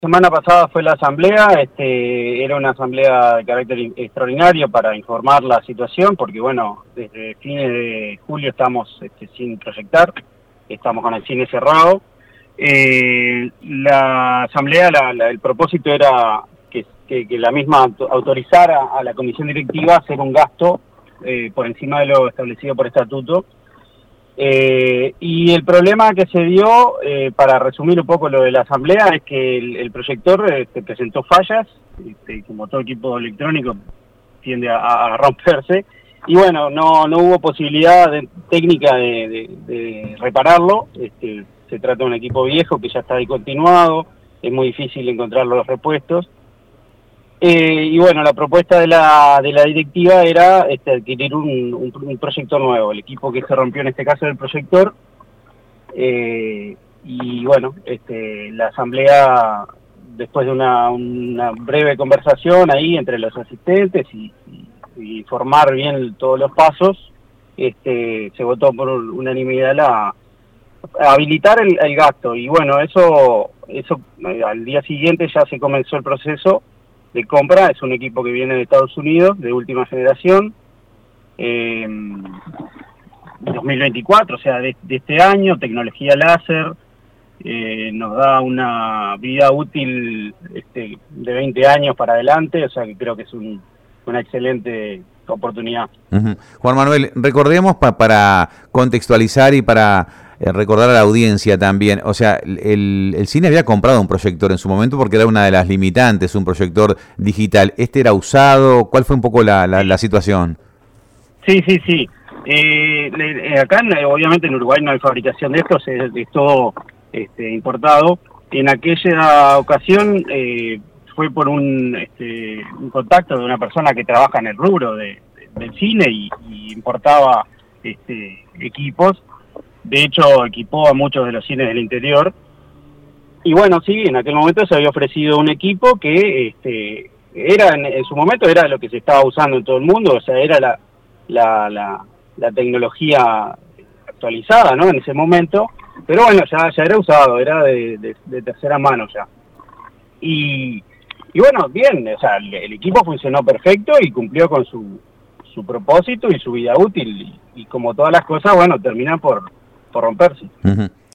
Semana pasada fue la asamblea, era una asamblea de carácter extraordinario para informar la situación, porque bueno, desde fines de julio estamos sin proyectar, estamos con el cine cerrado. La asamblea, el propósito era que la misma autorizara a la comisión directiva a hacer un gasto por encima de lo establecido por estatuto. Y el problema que se dio, para resumir un poco lo de la asamblea, es que el proyector presentó fallas, como todo equipo electrónico tiende a romperse, y bueno, no hubo posibilidad técnica de repararlo. Se trata de un equipo viejo que ya está discontinuado, es muy difícil encontrar los repuestos. Y bueno, la propuesta de la directiva era adquirir un proyector nuevo. El equipo que se rompió en este caso era el proyector. Y bueno, la asamblea, después de una breve conversación ahí entre los asistentes y informar bien todos los pasos, se votó por unanimidad a habilitar el gasto. Y bueno, eso al día siguiente ya se comenzó el proceso de compra. Es un equipo que viene de Estados Unidos, de última generación, 2024, o sea, de este año, tecnología láser, nos da una vida útil de 20 años para adelante, o sea que creo que es una excelente oportunidad. Uh-huh. Juan Manuel, recordemos para contextualizar y para recordar a la audiencia también, o sea, el cine había comprado un proyector en su momento porque era una de las limitantes, un proyector digital. ¿Este era usado? ¿Cuál fue un poco la situación? Sí. Acá, obviamente, en Uruguay no hay fabricación de estos, es todo importado. En aquella ocasión fue por un contacto de una persona que trabaja en el rubro del cine y importaba equipos. De hecho, equipó a muchos de los cines del interior. Y bueno, sí, en aquel momento se había ofrecido un equipo que era en su momento era lo que se estaba usando en todo el mundo, o sea, era la tecnología actualizada, ¿no? En ese momento, pero bueno, ya era usado, era de tercera mano ya. Y bueno, bien, o sea, el equipo funcionó perfecto y cumplió con su propósito y su vida útil, y como todas las cosas, bueno, terminan por romperse. Uh-huh.